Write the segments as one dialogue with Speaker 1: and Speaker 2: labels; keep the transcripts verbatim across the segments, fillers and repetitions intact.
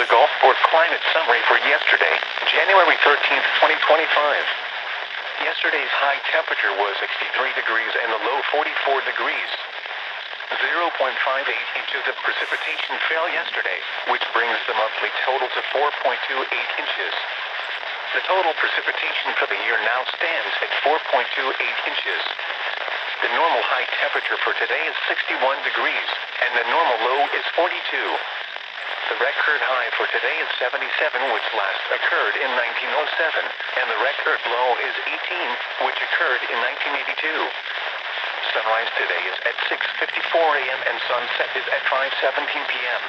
Speaker 1: the Gulfport climate summary for yesterday, January thirteenth, twenty twenty-five. Yesterday's high temperature was sixty-three degrees and the low forty-four degrees. zero point five eight inches of precipitation fell yesterday, which brings the monthly total to four point two eight inches. The total precipitation for the year now stands at four point two eight inches. The normal high temperature for today is sixty-one degrees, and the normal low is forty-two. The record high for today is seventy-seven, which last occurred in nineteen oh seven, and the record low is eighteen, which occurred in nineteen eighty-two. Sunrise today is at six fifty-four a m and sunset is at five seventeen p m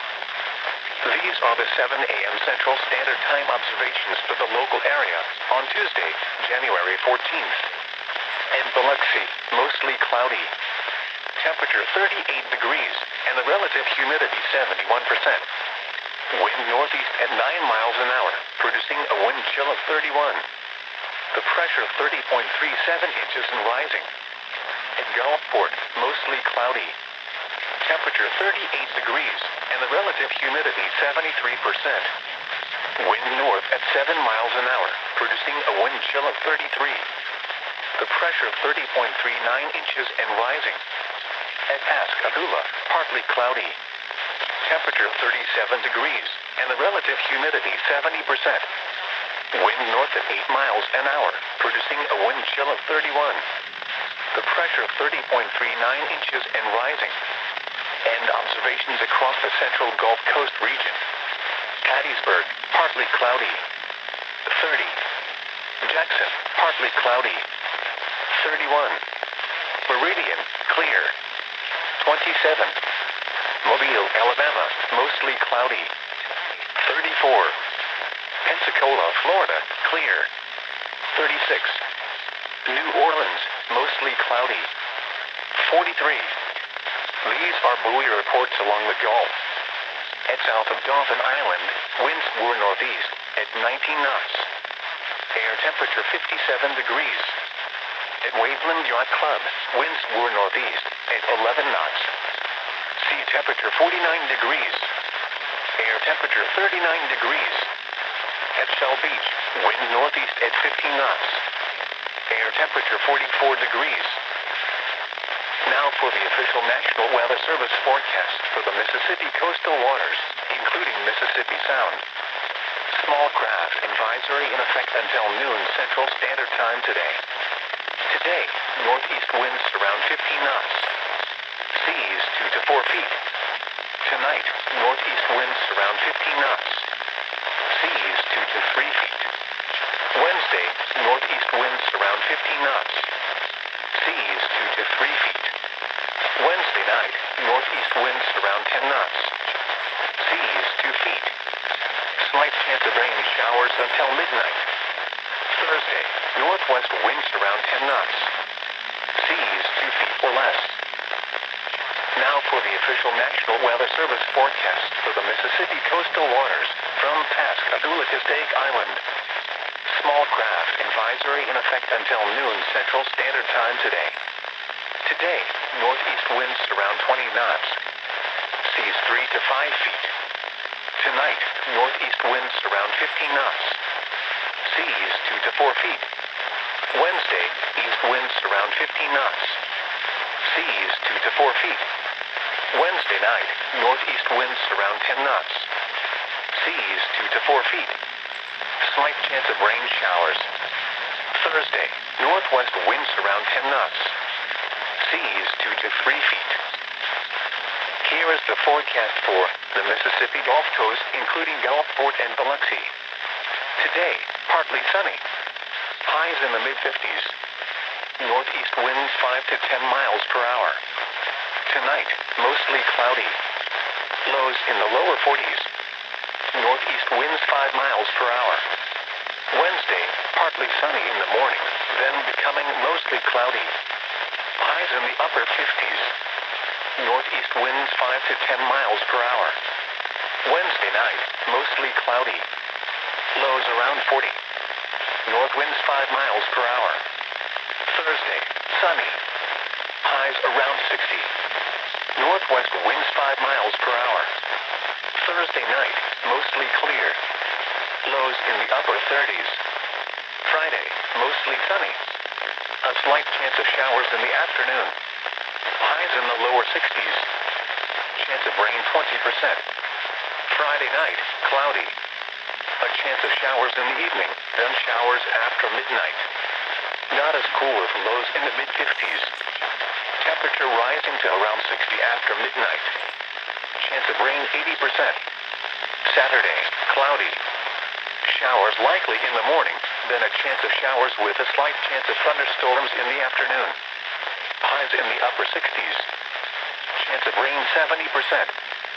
Speaker 1: These are the seven a m Central Standard Time observations for the local area on Tuesday, January fourteenth. In Biloxi, mostly cloudy. Temperature thirty-eight degrees, and the relative humidity seventy-one percent. Wind northeast at nine miles an hour, producing a wind chill of thirty-one. The pressure thirty point three seven inches and rising. In Gulfport, mostly cloudy. Temperature thirty-eight degrees, and the relative humidity seventy-three percent. Wind north at seven miles an hour, producing a wind chill of thirty-three. The pressure thirty point three nine inches and rising. At Pascagoula, partly cloudy. Temperature thirty-seven degrees, and the relative humidity seventy percent. Wind north at eight miles an hour, producing a wind chill of thirty-one. The pressure thirty point three nine inches and rising. And observations across the central Gulf Coast region. Hattiesburg, partly cloudy. thirty. Jackson, partly cloudy. thirty-one. Meridian, clear. twenty-seven. Mobile, Alabama, mostly cloudy. thirty-four. Pensacola, Florida, clear. thirty-six. New Orleans, mostly cloudy. forty-three. These are buoy reports along the Gulf. At south of Dauphin Island, winds were northeast at nineteen knots. Air temperature fifty-seven degrees. At Waveland Yacht Club, winds were northeast at eleven knots. Sea temperature forty-nine degrees. Air temperature thirty-nine degrees. At Shell Beach, wind northeast at fifteen knots. Air temperature forty-four degrees. Now for the official National Weather Service forecast for the Mississippi coastal waters, including Mississippi Sound. Small craft advisory in effect until noon Central Standard Time today. Today, northeast winds around fifteen knots. Seas two to four feet. Tonight, northeast winds around fifteen knots. Seas two to three feet. Wednesday, northeast winds around fifteen knots. Seas two to three feet. Wednesday night, northeast winds around ten knots. Seas two feet. Slight chance of rain showers until midnight. Thursday, northwest winds around ten knots. Seas two feet or less. Now for the official National Weather Service forecast for the Mississippi coastal waters from Pascagoula to Stake Island. Small craft advisory in effect until noon Central Standard Time today. Today, northeast winds around twenty knots. Seas three to five feet. Tonight, northeast winds around fifteen knots. Seas two to four feet. Wednesday, east winds around fifteen knots. Seas two to four feet. Wednesday night, northeast winds around ten knots. Seas two to four feet. Slight chance of rain showers. Thursday, northwest winds around ten knots. Seas two to three feet. Here is the forecast for the Mississippi Gulf Coast, including Gulfport and Biloxi. Today, partly sunny. Highs in the mid fifties. Northeast winds five to ten miles per hour. Tonight, mostly cloudy. Lows in the lower forties. Northeast winds five miles per hour. Wednesday, partly sunny in the morning, then becoming mostly cloudy. Highs in the upper fifties. Northeast winds five to ten miles per hour. Wednesday night, mostly cloudy. Lows around forty. North winds five miles per hour. Thursday, sunny. Highs around sixty. Northwest winds five miles per hour. Thursday night, mostly clear. Lows in the upper thirties. Friday, mostly sunny. A slight chance of showers in the afternoon. Highs in the lower sixties. Chance of rain twenty percent. Friday night, cloudy. A chance of showers in the evening, then showers after midnight. Not as cool with lows in the mid-fifties. Temperature rising to around sixty after midnight. Chance of rain eighty percent. Saturday, cloudy. Showers likely in the morning, then a chance of showers with a slight chance of thunderstorms in the afternoon. Highs in the upper sixties. Chance of rain seventy percent.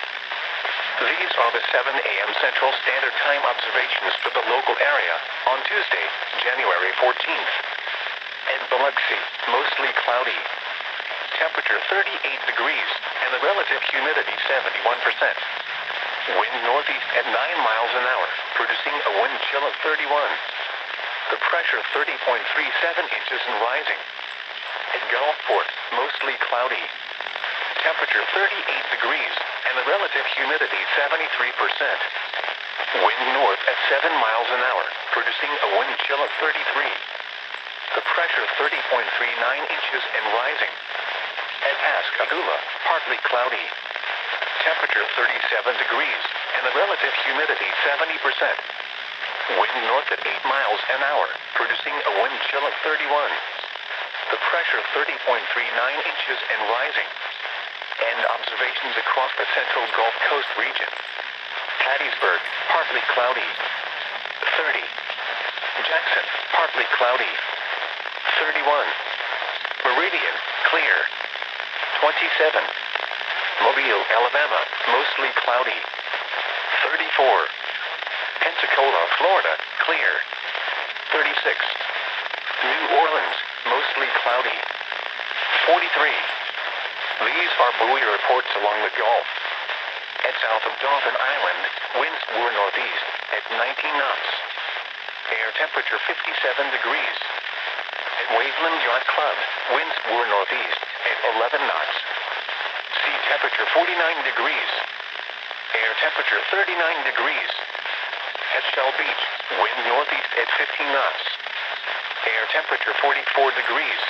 Speaker 1: These are the seven a m Central Standard Time observations for the local area on Tuesday, January fourteenth. In Biloxi, mostly cloudy. Temperature thirty-eight degrees and the relative humidity seventy-one percent. Wind northeast at nine miles an hour, producing a wind chill of thirty-one. The pressure thirty point three seven inches and rising. At Gulfport, mostly cloudy. Temperature thirty-eight degrees and the relative humidity seventy-three percent. Wind north at seven miles an hour, producing a wind chill of thirty-three. The pressure thirty point three nine inches and rising. At Pascagoula, partly cloudy. Temperature thirty-seven degrees and the relative humidity seventy percent. Wind north at eight miles an hour, producing a wind chill of thirty-one. The pressure thirty point three nine inches and rising. And observations across the central Gulf Coast region. Hattiesburg, partly cloudy. thirty. Jackson, partly cloudy. thirty-one. Meridian, clear. twenty-seven. Mobile, Alabama, mostly cloudy. thirty-four. Pensacola, Florida, clear. thirty-six. New Orleans, mostly cloudy. forty-three. These are buoy reports along the Gulf. At south of Dauphin Island, winds were northeast at nineteen knots. Air temperature fifty-seven degrees. At Waveland Yacht Club, winds were northeast at eleven knots. Sea temperature forty-nine degrees. Air temperature thirty-nine degrees. At Shell Beach, wind northeast at fifteen knots. Air temperature forty-four degrees.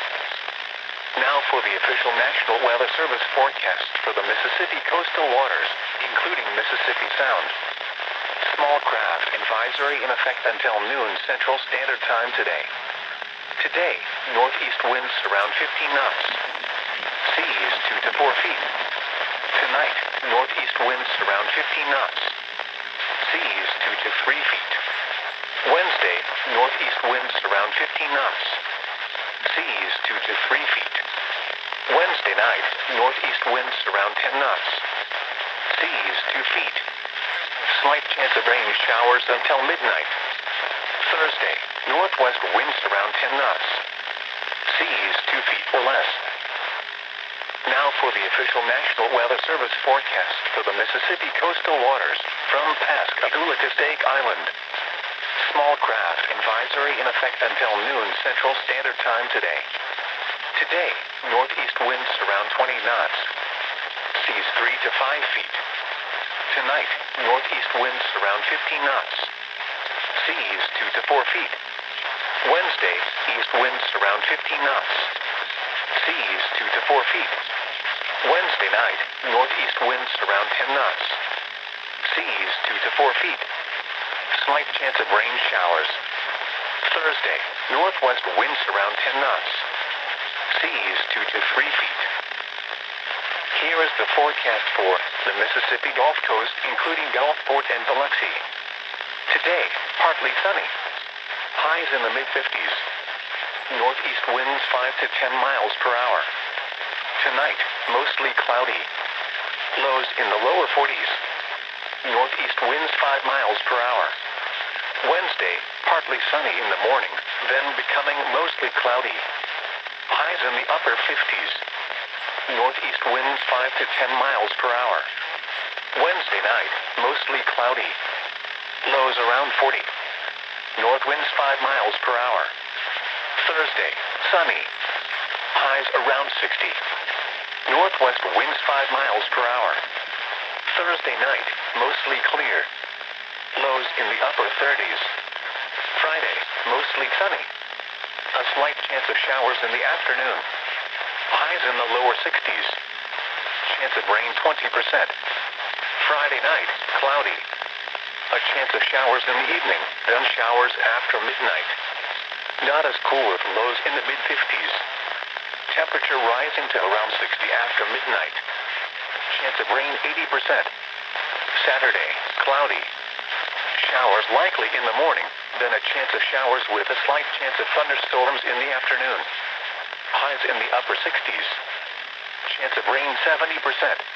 Speaker 1: Now for the official National Weather Service forecast for the Mississippi coastal waters, including Mississippi Sound. Small craft advisory in effect until noon Central Standard Time today. Today, northeast winds around fifteen knots. Seas two to four feet. Tonight, northeast winds around fifteen knots. Seas two to three feet. Wednesday, northeast winds around fifteen knots. Seas two to three feet. Wednesday night, northeast winds around ten knots. Seas two feet. Slight chance of rain showers until midnight. Thursday, northwest winds around ten knots. Seas two feet or less. Now for the official National Weather Service forecast for the Mississippi coastal waters from Pascagoula to Stake Island. Small craft advisory in effect until noon Central Standard Time today. Today, northeast winds around twenty knots. Seas three to five feet. Tonight, northeast winds around fifteen knots. Seas two to four feet. Wednesday, east winds around fifteen knots. Seas two to four feet. Wednesday night, northeast winds around ten knots. Seas two to four feet. Slight chance of rain showers. Thursday, northwest winds around ten knots. Seas two to three feet. Here is the forecast for the Mississippi Gulf Coast, including Gulfport and Biloxi. Today, partly sunny. Highs in the mid-fifties. Northeast winds five to ten miles per hour. Tonight, mostly cloudy. Lows in the lower forties. Northeast winds five miles per hour. Wednesday, partly sunny in the morning, then becoming mostly cloudy. Highs in the upper fifties. Northeast winds five to ten miles per hour. Wednesday night, mostly cloudy. Lows around forty. North winds five miles per hour. Thursday, sunny. Highs around sixty. Northwest winds five miles per hour. Thursday night, mostly clear. Lows in the upper thirties. Friday, mostly sunny. A slight chance of showers in the afternoon. Highs in the lower sixties. Chance of rain twenty percent. Friday night, cloudy. A chance of showers in the evening, then showers after midnight. Not as cool with lows in the mid-fifties. Temperature rising to around sixty after midnight. Chance of rain eighty percent. Saturday, cloudy. Showers likely in the morning, then a chance of showers with a slight chance of thunderstorms in the afternoon. Highs in the upper sixties. Chance of rain seventy percent.